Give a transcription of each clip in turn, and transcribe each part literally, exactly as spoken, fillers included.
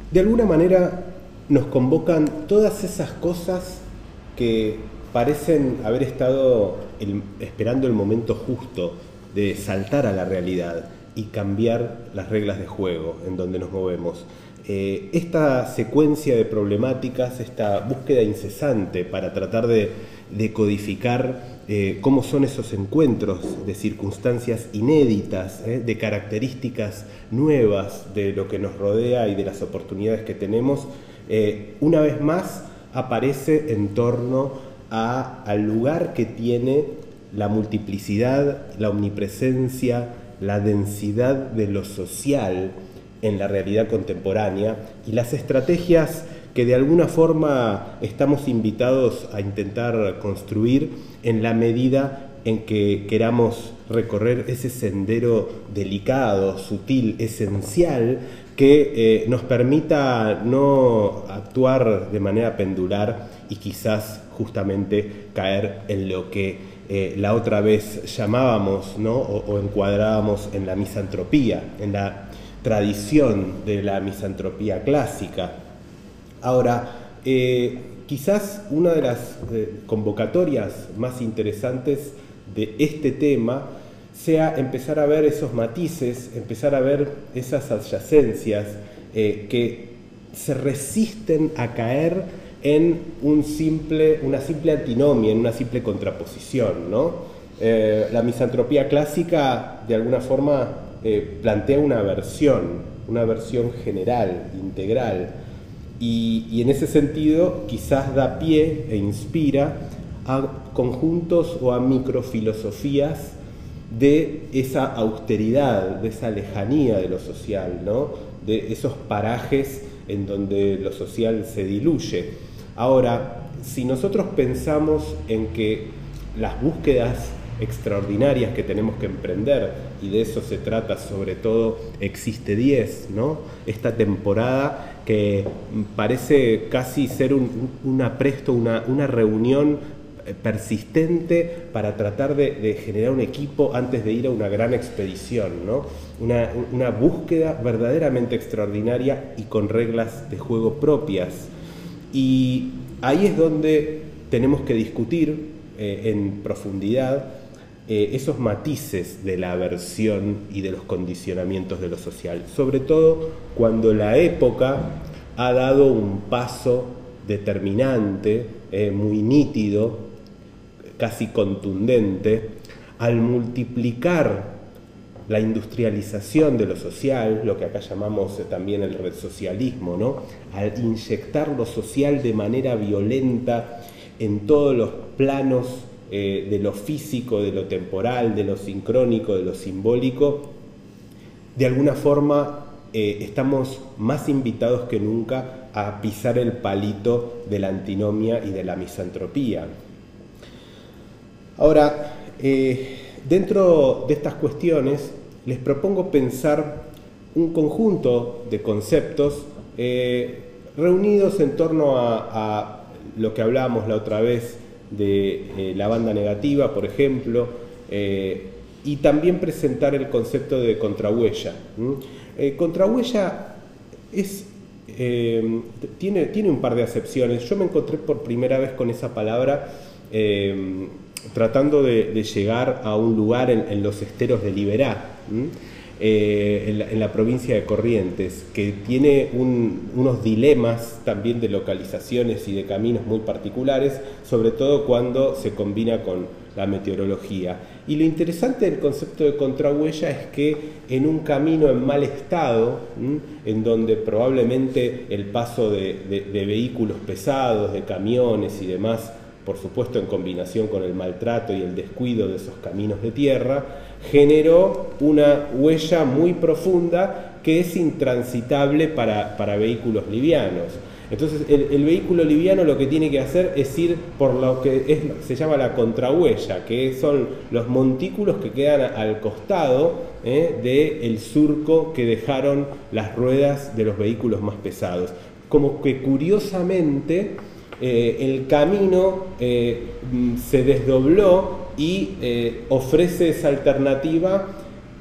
De alguna manera nos convocan todas esas cosas que parecen haber estado el, esperando el momento justo de saltar a la realidad y cambiar las reglas de juego en donde nos movemos. Eh, esta secuencia de problemáticas, esta búsqueda incesante para tratar de, de codificar eh, cómo son esos encuentros de circunstancias inéditas, eh, de características nuevas de lo que nos rodea y de las oportunidades que tenemos, eh, una vez más aparece en torno a, al lugar que tiene la multiplicidad, la omnipresencia, la densidad de lo social en la realidad contemporánea y las estrategias que de alguna forma estamos invitados a intentar construir en la medida en que queramos recorrer ese sendero delicado, sutil, esencial, que eh, nos permita no actuar de manera pendular y quizás justamente caer en lo que eh, la otra vez llamábamos, ¿no? o, o encuadrábamos en la misantropía, en la tradición de la misantropía clásica. Ahora, eh, quizás una de las eh, convocatorias más interesantes de este tema sea empezar a ver esos matices, empezar a ver esas adyacencias eh, que se resisten a caer en un simple, una simple antinomia, en una simple contraposición, ¿no? Eh, la misantropía clásica, de alguna forma, eh, plantea una versión, una versión general, integral, y, y en ese sentido quizás da pie e inspira a conjuntos o a microfilosofías de esa austeridad, de esa lejanía de lo social, ¿no? De esos parajes en donde lo social se diluye. Ahora, si nosotros pensamos en que las búsquedas extraordinarias que tenemos que emprender, y de eso se trata sobre todo Existe diez, ¿no? Esta temporada que parece casi ser un, un apresto, una, una reunión persistente para tratar de, de generar un equipo antes de ir a una gran expedición, ¿no? Una, una búsqueda verdaderamente extraordinaria y con reglas de juego propias. Y ahí es donde tenemos que discutir eh, en profundidad eh, esos matices de la aversión y de los condicionamientos de lo social, sobre todo cuando la época ha dado un paso determinante, eh, muy nítido, casi contundente, al multiplicar la industrialización de lo social, lo que acá llamamos también el resocialismo, ¿no? Al inyectar lo social de manera violenta en todos los planos eh, de lo físico, de lo temporal, de lo sincrónico, de lo simbólico, de alguna forma eh, estamos más invitados que nunca a pisar el palito de la antinomia y de la misantropía. Ahora, eh, dentro de estas cuestiones, les propongo pensar un conjunto de conceptos eh, reunidos en torno a, a lo que hablábamos la otra vez de eh, la banda negativa, por ejemplo, eh, y también presentar el concepto de contrahuella. ¿Mm? Eh, contrahuella es, eh, tiene, tiene un par de acepciones. Yo me encontré por primera vez con esa palabra eh, tratando de, de llegar a un lugar en, en los esteros de Liberá, eh, en, la, en la provincia de Corrientes, que tiene un, unos dilemas también de localizaciones y de caminos muy particulares, sobre todo cuando se combina con la meteorología. Y lo interesante del concepto de contrahuella es que en un camino en mal estado, ¿m? en donde probablemente el paso de, de, de vehículos pesados, de camiones y demás, por supuesto en combinación con el maltrato y el descuido de esos caminos de tierra, generó una huella muy profunda que es intransitable para, para vehículos livianos. Entonces el, el vehículo liviano lo que tiene que hacer es ir por lo que es, se llama la contrahuella, que son los montículos que quedan al costado eh, del surco que dejaron las ruedas de los vehículos más pesados. Como que curiosamente Eh, el camino eh, se desdobló y eh, ofrece esa alternativa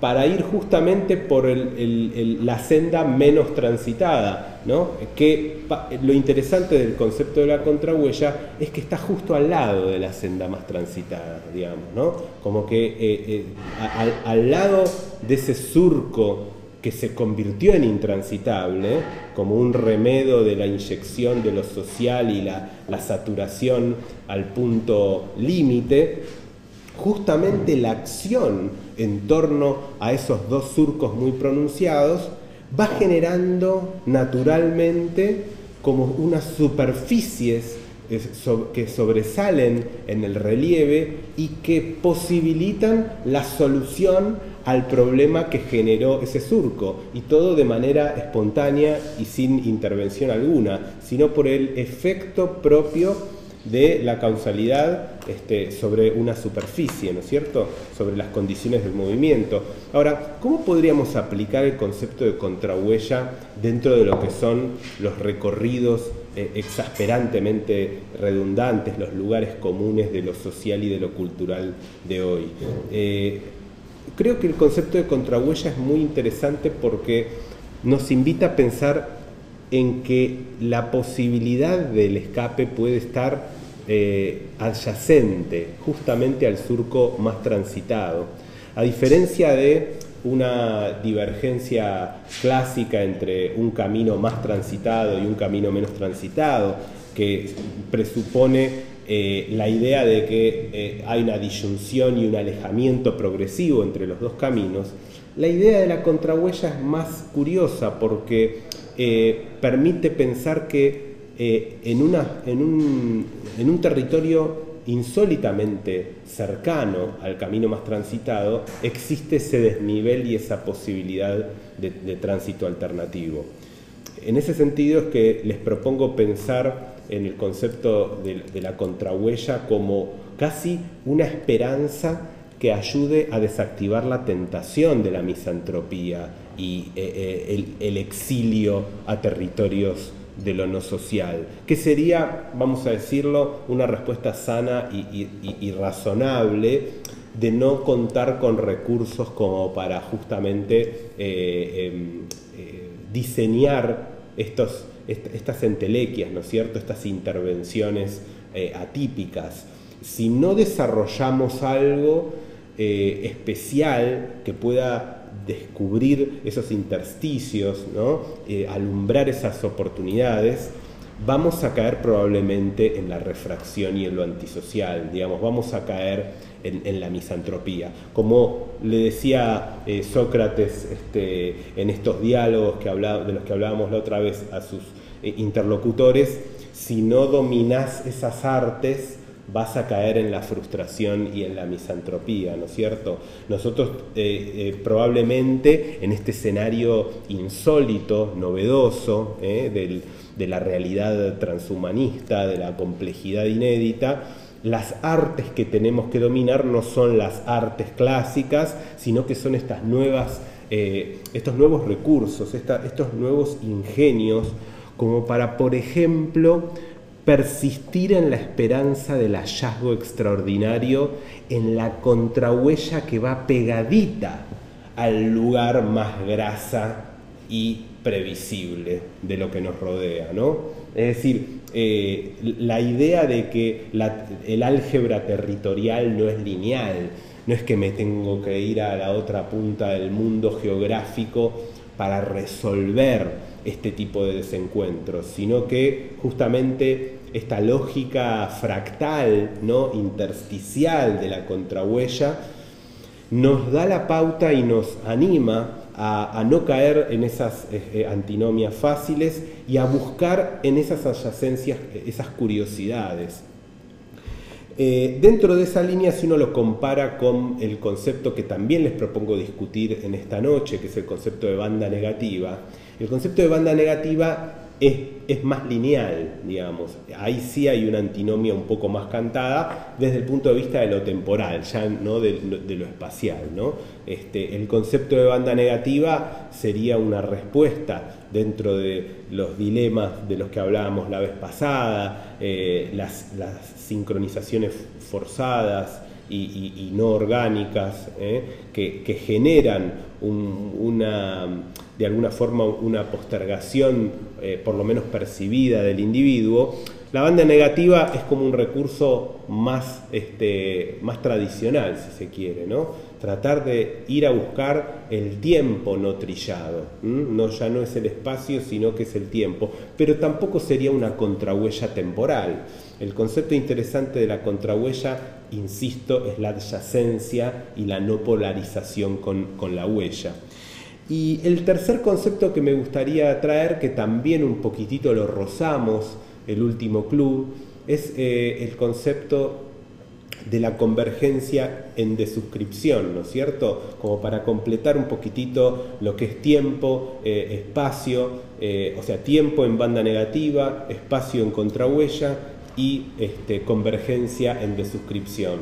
para ir justamente por el, el, el, la senda menos transitada, ¿no? Que pa, lo interesante del concepto de la contrahuella es que está justo al lado de la senda más transitada, digamos, ¿no? Como que eh, eh, a, al, al lado de ese surco que se convirtió en intransitable, como un remedio de la inyección de lo social y la, la saturación al punto límite, justamente la acción en torno a esos dos surcos muy pronunciados va generando naturalmente como unas superficies que sobresalen en el relieve y que posibilitan la solución al problema que generó ese surco, y todo de manera espontánea y sin intervención alguna, sino por el efecto propio de la causalidad este, sobre una superficie, ¿no es cierto?, sobre las condiciones del movimiento. Ahora, ¿cómo podríamos aplicar el concepto de contrahuella dentro de lo que son los recorridos eh, exasperantemente redundantes, los lugares comunes de lo social y de lo cultural de hoy? Eh, creo que el concepto de contrahuella es muy interesante porque nos invita a pensar en que la posibilidad del escape puede estar eh, adyacente justamente al surco más transitado. A diferencia de una divergencia clásica entre un camino más transitado y un camino menos transitado, que presupone eh, la idea de que eh, hay una disyunción y un alejamiento progresivo entre los dos caminos, la idea de la contrahuella es más curiosa porque Eh, permite pensar que eh, en, una, en, un, en un territorio insólitamente cercano al camino más transitado existe ese desnivel y esa posibilidad de, de tránsito alternativo. En ese sentido es que les propongo pensar en el concepto de, de la contrahuella como casi una esperanza que ayude a desactivar la tentación de la misantropía y eh, el, el exilio a territorios de lo no social, que sería, vamos a decirlo, una respuesta sana y, y, y razonable de no contar con recursos como para justamente eh, eh, eh, diseñar estos, est estas entelequias, ¿no es cierto?, estas intervenciones eh, atípicas. Si no desarrollamos algo eh, especial que pueda descubrir esos intersticios, ¿no?, eh, alumbrar esas oportunidades, vamos a caer probablemente en la refracción y en lo antisocial, digamos, vamos a caer en, en la misantropía. Como le decía eh, Sócrates este, en estos diálogos que hablaba, de los que hablábamos la otra vez a sus eh, interlocutores, si no dominás esas artes, vas a caer en la frustración y en la misantropía, ¿no es cierto? Nosotros eh, eh, probablemente en este escenario insólito, novedoso, eh, del, de la realidad transhumanista, de la complejidad inédita, las artes que tenemos que dominar no son las artes clásicas, sino que son estas nuevas, eh, estos nuevos recursos, esta, estos nuevos ingenios, como para, por ejemplo, persistir en la esperanza del hallazgo extraordinario en la contrahuella que va pegadita al lugar más grasa y previsible de lo que nos rodea, ¿no? Es decir, eh, la idea de que la, el álgebra territorial no es lineal, no es que me tengo que ir a la otra punta del mundo geográfico para resolver este tipo de desencuentros, sino que justamente esta lógica fractal, ¿no?, intersticial de la contrahuella nos da la pauta y nos anima a, a no caer en esas eh, antinomias fáciles y a buscar en esas adyacencias esas curiosidades. Eh, dentro de esa línea, si uno lo compara con el concepto que también les propongo discutir en esta noche, que es el concepto de banda negativa, el concepto de banda negativa es, es más lineal, digamos. Ahí sí hay una antinomia un poco más cantada desde el punto de vista de lo temporal, ya no de, de lo espacial, ¿no? Este, el concepto de banda negativa sería una respuesta dentro de los dilemas de los que hablábamos la vez pasada, eh, las, las sincronizaciones forzadas, y, y, y no orgánicas, ¿eh? que, que generan un, una, de alguna forma una postergación eh, por lo menos percibida del individuo, la banda negativa es como un recurso más, este, más tradicional, si se quiere, ¿no? Tratar de ir a buscar el tiempo no trillado, ¿m? No, ya no es el espacio, sino que es el tiempo, pero tampoco sería una contrahuella temporal. El concepto interesante de la contrahuella, insisto, es la adyacencia y la no polarización con, con la huella. Y el tercer concepto que me gustaría traer, que también un poquitito lo rozamos, el último club, es eh, el concepto de la convergencia en desuscripción, ¿no es cierto? Como para completar un poquitito lo que es tiempo, eh, espacio, eh, o sea, tiempo en banda negativa, espacio en contrahuella y este, convergencia en desuscripción.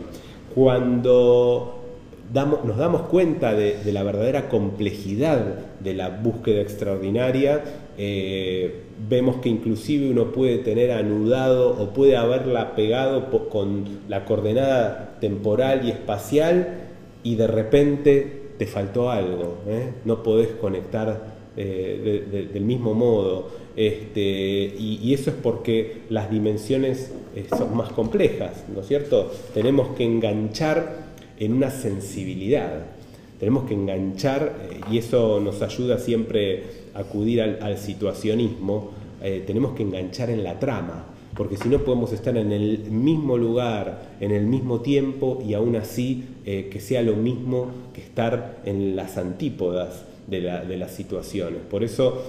Cuando damos, nos damos cuenta de, de la verdadera complejidad de la búsqueda extraordinaria, eh, vemos que inclusive uno puede tener anudado o puede haberla pegado con la coordenada temporal y espacial y de repente te faltó algo, ¿eh? No podés conectar eh, de, de, del mismo modo, este, y, y eso es porque las dimensiones eh, son más complejas, ¿no es cierto? Tenemos que enganchar en una sensibilidad, tenemos que enganchar, eh, y eso nos ayuda siempre a acudir al, al situacionismo, eh, tenemos que enganchar en la trama, porque si no podemos estar en el mismo lugar, en el mismo tiempo, y aún así eh, que sea lo mismo que estar en las antípodas de, la, de las situaciones. Por eso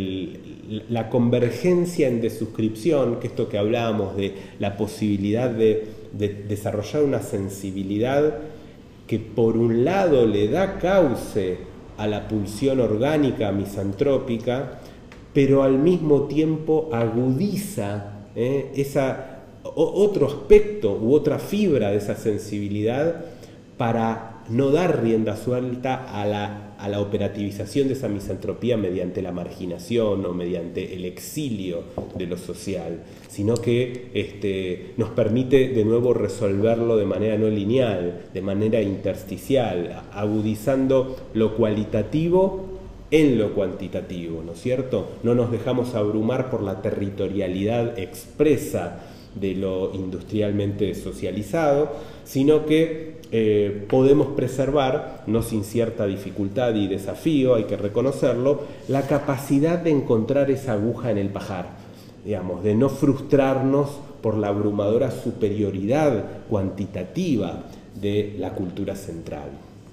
el, la convergencia en desuscripción, que esto que hablábamos de la posibilidad de, de desarrollar una sensibilidad que por un lado le da cauce a la pulsión orgánica misantrópica, pero al mismo tiempo agudiza eh, esa, o, otro aspecto u otra fibra de esa sensibilidad para no dar rienda suelta a la, a la operativización de esa misantropía mediante la marginación o mediante el exilio de lo social, sino que este, nos permite de nuevo resolverlo de manera no lineal, de manera intersticial, agudizando lo cualitativo en lo cuantitativo, ¿no es cierto? No nos dejamos abrumar por la territorialidad expresa de lo industrialmente socializado, sino que eh, podemos preservar, no sin cierta dificultad y desafío, hay que reconocerlo, la capacidad de encontrar esa aguja en el pajar, digamos, de no frustrarnos por la abrumadora superioridad cuantitativa de la cultura central.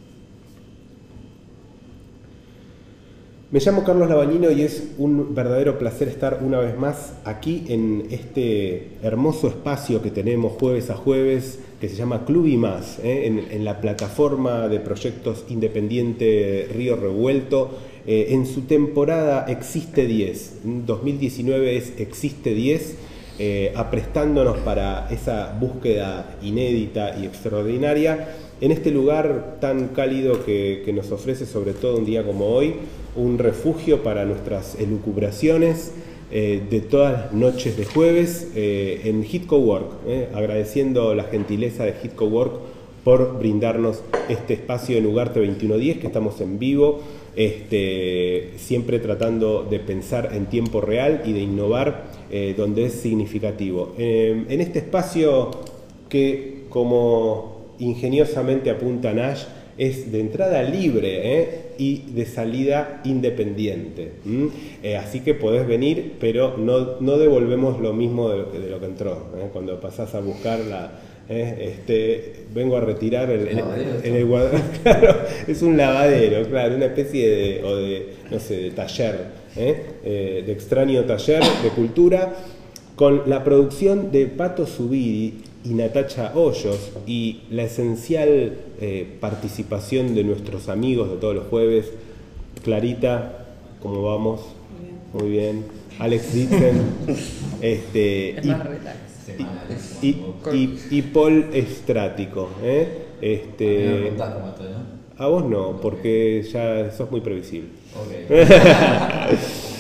Me llamo Carlos Labañino y es un verdadero placer estar una vez más aquí en este hermoso espacio que tenemos jueves a jueves, que se llama Club y Más, ¿eh? en, en la plataforma de proyectos independiente Río Revuelto. Eh, en su temporada Existe diez, en dos mil diecinueve es Existe diez, eh, aprestándonos para esa búsqueda inédita y extraordinaria en este lugar tan cálido que, que nos ofrece, sobre todo un día como hoy, un refugio para nuestras elucubraciones eh, de todas las noches de jueves eh, en Hit Cowork, eh, agradeciendo la gentileza de Hit Cowork por brindarnos este espacio en Ugarte veintiuno diez, que estamos en vivo, este, siempre tratando de pensar en tiempo real y de innovar eh, donde es significativo. Eh, en este espacio que, como ingeniosamente apunta Nash, es de entrada libre ¿eh? y de salida independiente. ¿Mm? Eh, así que podés venir, pero no, no devolvemos lo mismo de lo que, de lo que entró. ¿eh? Cuando pasás a buscarla, ¿eh? este, vengo a retirar el, el, el, el guarda, claro, es un lavadero, claro, una especie de, o de, no sé, de taller, ¿eh? Eh, de extraño taller de cultura, con la producción de Pato Zubiri y Natacha Hoyos y la esencial eh, participación de nuestros amigos de todos los jueves. Clarita, ¿cómo vamos? Muy bien. Muy bien. Alex Ditzen este, es y, más relax. y, y, y, y Paul Estrático. ¿eh? Este, a vos no, porque ya sos muy previsible. Okay.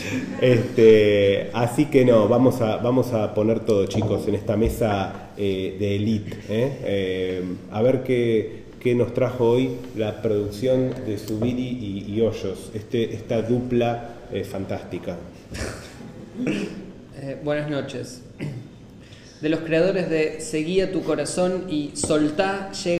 Este, así que no, vamos a, vamos a poner todo, chicos, en esta mesa eh, de elite. ¿eh? Eh, a ver qué, qué nos trajo hoy la producción de Zubiri y, y Hoyos, este, esta dupla eh, fantástica. Eh, buenas noches. De los creadores de Seguí a tu corazón y Soltá, llega